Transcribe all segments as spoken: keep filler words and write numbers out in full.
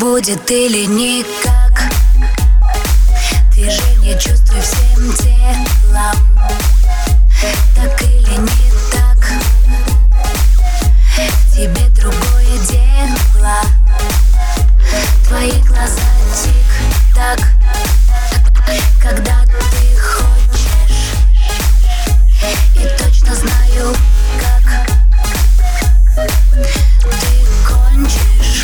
будет или никак. Движение чувствую всем телом. Так или не так, тебе другое дело. Твои глаза тик-так, когда ты хочешь, и точно знаю, как ты кончишь.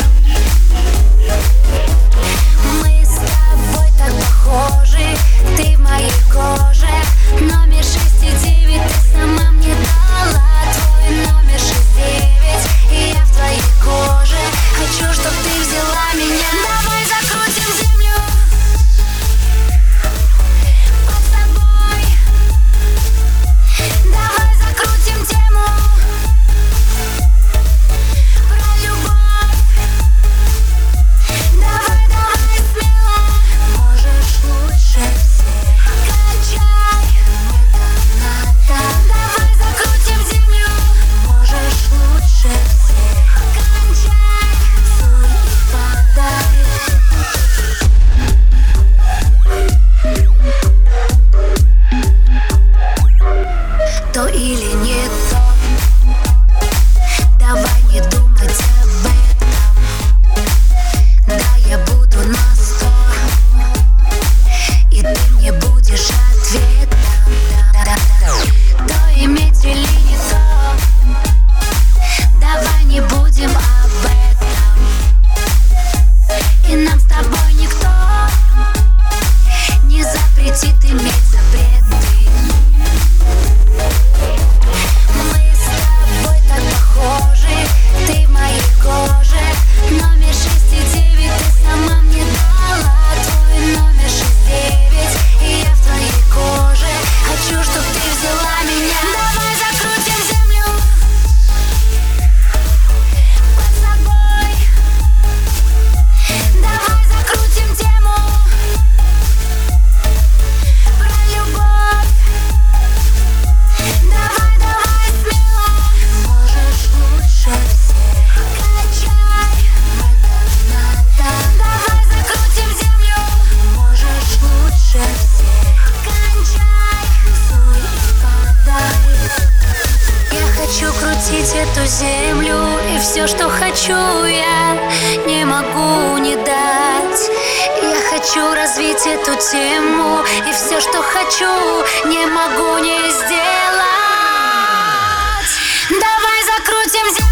Мы с тобой так похожи, ты в моей коже. Номер шесть и девять ты сама мне дала. Твой номер шесть девять, и я в твоей коже. Хочу, чтоб ты взяла меня. Давай закрутим землю под собой. Давай закрутим тему про любовь. Давай, давай смело, можешь лучше всех. Качай, это надо. Давай закрутим землю, можешь лучше всех. Кончай, суй и подай. То или не то, давай не думать об этом. Да, я буду на сто, и ты мне будешь ответом. То иметь или не то, давай не будем об этом. И нам с тобой никто не запретит иметь запреты. Мы с тобой так похожи, ты в моей коже. Номер шесть и девять ты сама мне дала. Твой номер шесть девять, и я в твоей коже. Хочу, чтоб ты взяла меня. Давай закрутим землю под собой. Давай закрутим тему про любовь. Давай, давай смело, можешь лучше всех. Качай, это надо. Давай закрутим землю, можешь лучше всех. Кончай, суй и подай. Я хочу крутить эту землю, и все, что хочу, я не могу не дать. Я хочу развить эту тему, и все, что хочу, не могу не сделать. Давай закрутим землю.